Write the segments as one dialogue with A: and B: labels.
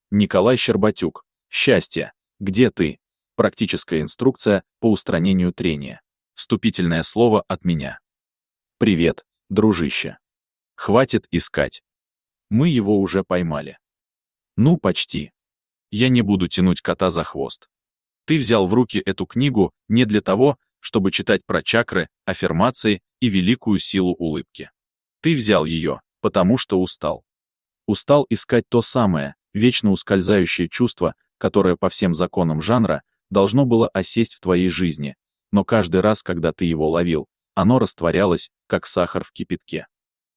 A: Николай Щербатюк. Счастье. Где ты? Практическая инструкция по устранению трения. Вступительное слово от меня. Привет, дружище. Хватит искать. Мы его уже поймали. Ну, почти. Я не буду тянуть кота за хвост. Ты взял в руки эту книгу не для того, чтобы читать про чакры, аффирмации и великую силу улыбки. Ты взял ее, потому что устал. Устал искать то самое, вечно ускользающее чувство, которое по всем законам жанра должно было осесть в твоей жизни, но каждый раз, когда ты его ловил, оно растворялось, как сахар в кипятке.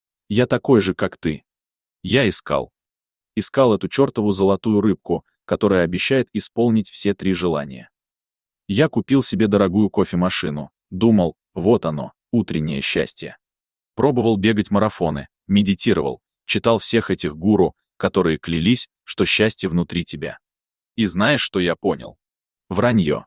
A: Я такой же, как ты. Я искал. Искал эту чертову золотую рыбку, которая обещает исполнить все 3 желания. Я купил себе дорогую кофемашину, думал, вот оно, утреннее счастье. Пробовал бегать марафоны, медитировал, читал всех этих гуру, которые клялись, что счастье внутри тебя. И знаешь, что я понял? Вранье.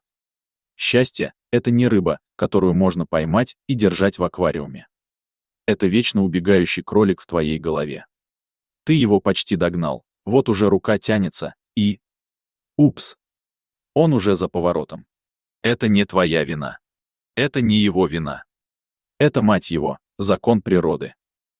A: Счастье — это не рыба, которую можно поймать и держать в аквариуме. Это вечно убегающий кролик в твоей голове. Ты его почти догнал, вот уже рука тянется, и... Упс. Он уже за поворотом. Это не твоя вина. Это не его вина. Это, мать его, закон природы.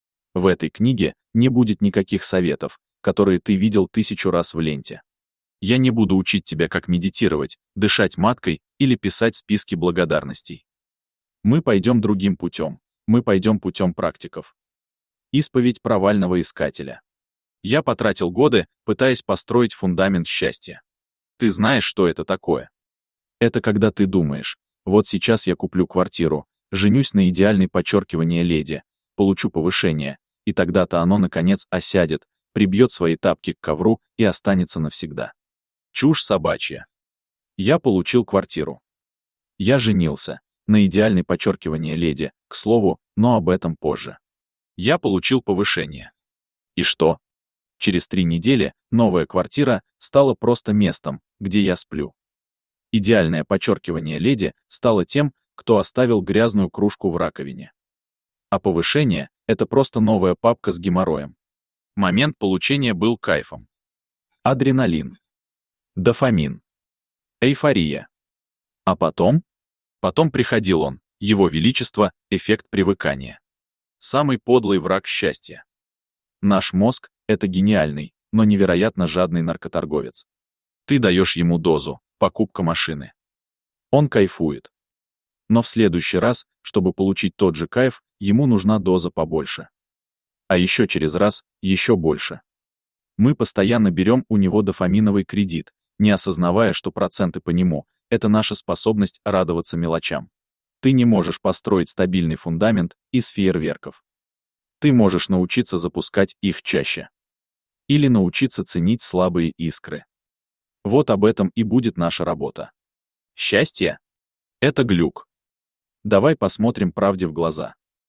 A: В этой книге не будет никаких советов, которые ты видел 1000 раз в ленте. Я не буду учить тебя, как медитировать, дышать маткой или писать списки благодарностей. Мы пойдем другим путем. Мы пойдем путем практиков. Исповедь провального искателя. Я потратил годы, пытаясь построить фундамент счастья. Ты знаешь, что это такое? Это когда ты думаешь, вот сейчас я куплю квартиру, женюсь на идеальной подчеркивание леди, получу повышение, и тогда-то оно, наконец, осядет, прибьет свои тапки к ковру и останется навсегда. Чушь собачья. Я получил квартиру. Я женился на идеальной подчеркивание леди, к слову, но об этом позже. Я получил повышение. И что? Через 3 недели новая квартира стала просто местом, где я сплю. Идеальное подчеркивание леди стало тем, кто оставил грязную кружку в раковине. А повышение — это просто новая папка с геморроем. Момент получения был кайфом. Адреналин. Дофамин. Эйфория. А потом? Потом приходил он, его величество, эффект привыкания. Самый подлый враг счастья. Наш мозг — это гениальный, но невероятно жадный наркоторговец. Ты даешь ему дозу, покупка машины. Он кайфует. Но в следующий раз, чтобы получить тот же кайф, ему нужна доза побольше. А еще через раз, еще больше. Мы постоянно берем у него дофаминовый кредит, не осознавая, что проценты по нему — это наша способность радоваться мелочам. Ты не можешь построить стабильный фундамент из фейерверков. Ты можешь научиться запускать их чаще. Или научиться ценить слабые искры. Вот об этом и будет наша работа. Счастье — это глюк. Давай посмотрим правде в глаза.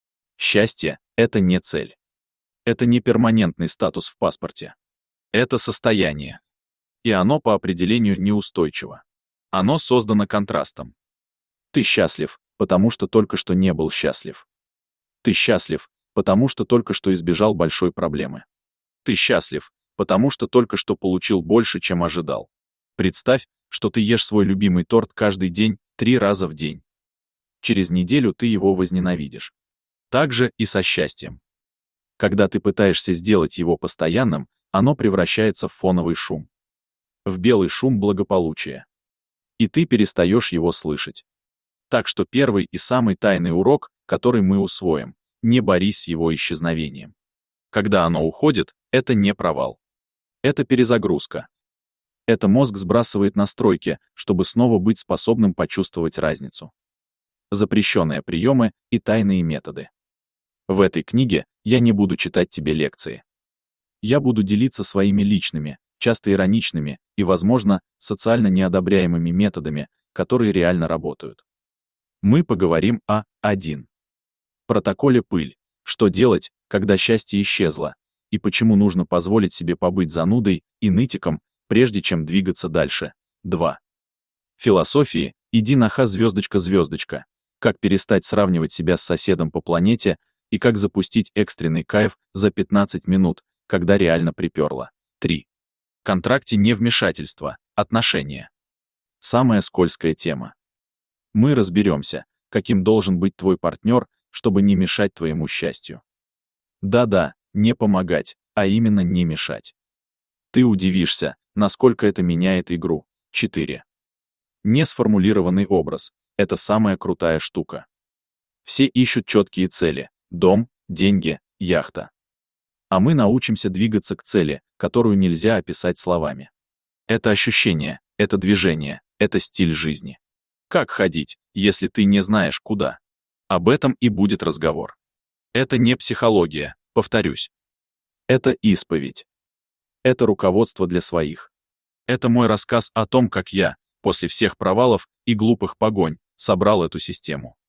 A: Счастье — это не цель. Это не перманентный статус в паспорте. Это состояние. И оно по определению неустойчиво. Оно создано контрастом. Ты счастлив, потому что только что не был счастлив. Ты счастлив, потому что только что избежал большой проблемы. Ты счастлив, потому что только что получил больше, чем ожидал. Представь, что ты ешь свой любимый торт каждый день, 3 раза в день. Через неделю ты его возненавидишь. Так же и со счастьем. Когда ты пытаешься сделать его постоянным, оно превращается в фоновый шум. В белый шум благополучия. И ты перестаешь его слышать. Так что первый и самый тайный урок, который мы усвоим, не борись с его исчезновением. Когда оно уходит, это не провал. Это перезагрузка. Это мозг сбрасывает настройки, чтобы снова быть способным почувствовать разницу. Запрещенные приемы и тайные методы. В этой книге я не буду читать тебе лекции. Я буду делиться своими личными, часто ироничными и, возможно, социально неодобряемыми методами, которые реально работают. Мы поговорим о 1. Протоколе пыль. Что делать, когда счастье исчезло, и почему нужно позволить себе побыть занудой и нытиком, прежде чем двигаться дальше. 2. Философии «Иди на ха звездочка-звездочка». Как перестать сравнивать себя с соседом по планете и как запустить экстренный кайф за 15 минут, когда реально приперло. 3. контракте не вмешательство, отношения. Самая скользкая тема. Мы разберемся, каким должен быть твой партнер, чтобы не мешать твоему счастью. Да-да, не помогать, а именно не мешать. Ты удивишься, насколько это меняет игру. 4. Несформулированный образ — это самая крутая штука. Все ищут четкие цели — дом, деньги, яхта. А мы научимся двигаться к цели, которую нельзя описать словами. Это ощущение, это движение, это стиль жизни. Как ходить, если ты не знаешь куда? Об этом и будет разговор. Это не психология, повторюсь. Это исповедь. Это руководство для своих. Это мой рассказ о том, как я, после всех провалов и глупых погонь, собрал эту систему.